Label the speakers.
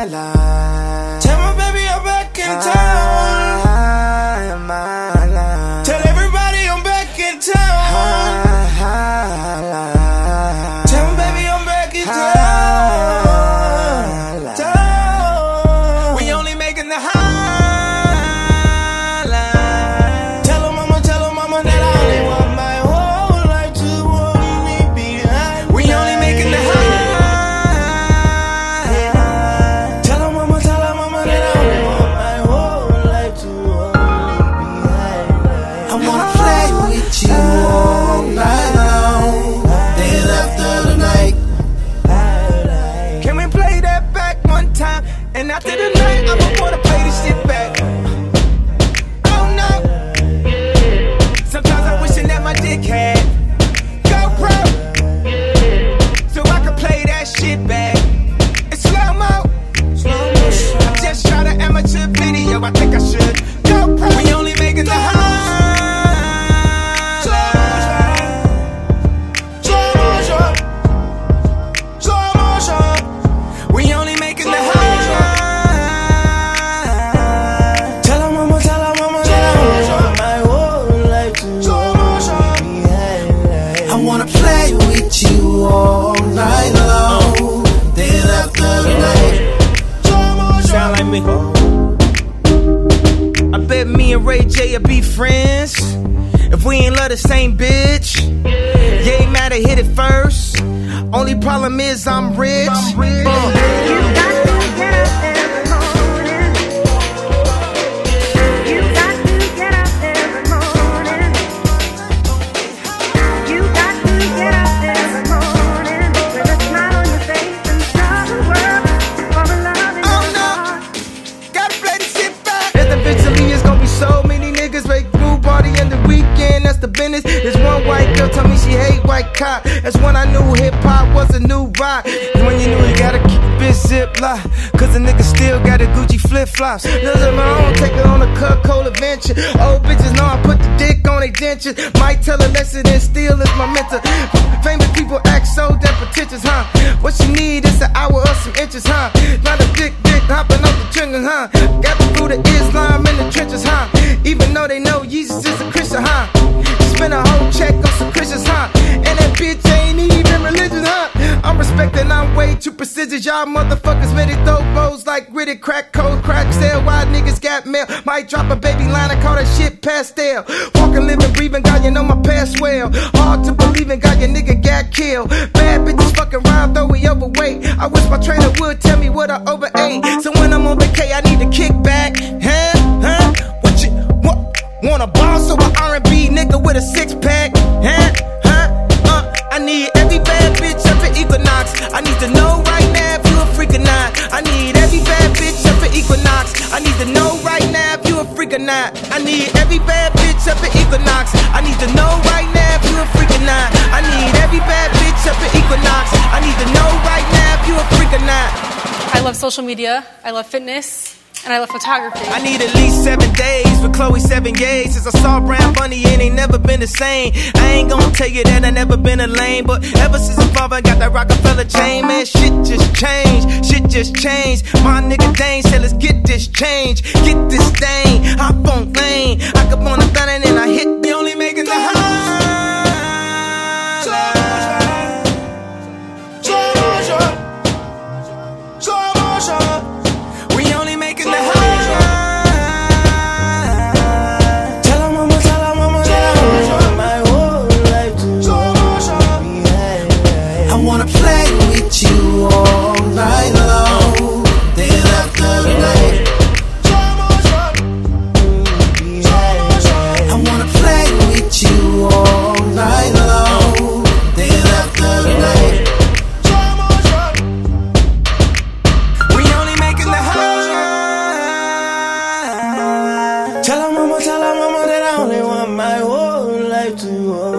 Speaker 1: my life.
Speaker 2: Tell my baby I'm back in town.
Speaker 1: My life.
Speaker 2: Tell everybody I'm back in town. Tell my baby I'm back in town. We only making the highlight. Tell her mama that I only want my whole life to only leave behind. We only making the highlight. Tell her mama that I only want my whole life to only leave behind.
Speaker 1: I wanna play with you all night long, then after the night.
Speaker 2: Can we play that back one time? And after the night, I'ma wanna play this shit back. Oh no. Sometimes I'm wishing that my dick had GoPro, so I could play that shit back. It's slow-mo. I just shot an amateur video, I think I should GoPro. We only making the highlight. We only making the highlight. Tell her mama that I want my whole life to only be highlight.
Speaker 1: I wanna play with you all night long, then after the night.
Speaker 2: Sound like me. I bet me and Ray J will be friends if we ain't love the same bitch. Yeah, ain't matter, hit it first. Only problem is I'm rich.
Speaker 3: You got to get up every morning. You got to get up every morning. You got to get up every morning with a smile on your face and show the world all the love in your heart.
Speaker 2: Gotta play this shit back. And eventually it's gonna be so many niggas make blue party in the weekend. That's the business. There's one white girl tell me she hate white cop. That's when I knew hip hop was a new rock. When you knew you gotta keep a bitch zip lock, cause the nigga still got a Gucci flip flops. Doesn't my own, take it on a Coca-Cola adventure. Old bitches know I put the dick on they dentures. Might tell a lesson and still is my mentor. Famous people act so damn pretentious, huh? What she need is an hour or some inches, huh? Not a dick hopping off the trigger, huh? Got the fruit of Islam in the trenches, huh? Even though they know Jesus is a Christian, huh? Spend a whole check on some Christians, huh? And that bitch ain't even religious, huh? I'm respecting, I'm way too prestigious. Y'all motherfuckers ready throw bows like gritty crack cold crack sale. Why niggas got mail? Might drop a baby line, I call that shit pastel. Walking, living, breathing, God, you know my past well. Hard to believe in, God, your nigga got killed. Bad bitches fucking around, though we overweight. I wish my trainer would tell me what I overate. So when I'm on vacay, I need to kick back. Huh? Want a boss or an R&B nigga with a six-pack? I need every bad bitch up for Equinox. I need to know right now if you a freak or not. I need every bad bitch up for Equinox. I need to know right now if you a freak or not. I need every bad bitch up for Equinox. I need to know right now if you a freak or not. I need every bad bitch up for Equinox. I need to know right now if you a freak or not.
Speaker 4: I love social media, I love fitness, and I love photography.
Speaker 2: I need at least 7 days with Chloe 7 years since I saw Brown Bunny and ain't never been the same. I ain't gonna tell you that I never been a lame, but ever since I'm father, I got that Rockefeller chain, man, shit just changed. My nigga Dane said let's get this change, get this thing. Hop on lane, I come on the thunder and I hit. We only making the highlight. We only making the highlight. Tell her mama that I want my whole life to be highlight.
Speaker 1: I wanna play with you all night long, then after the night. I wanna play with you all night long, then after the night.
Speaker 2: Tell her mama that I only want my whole life to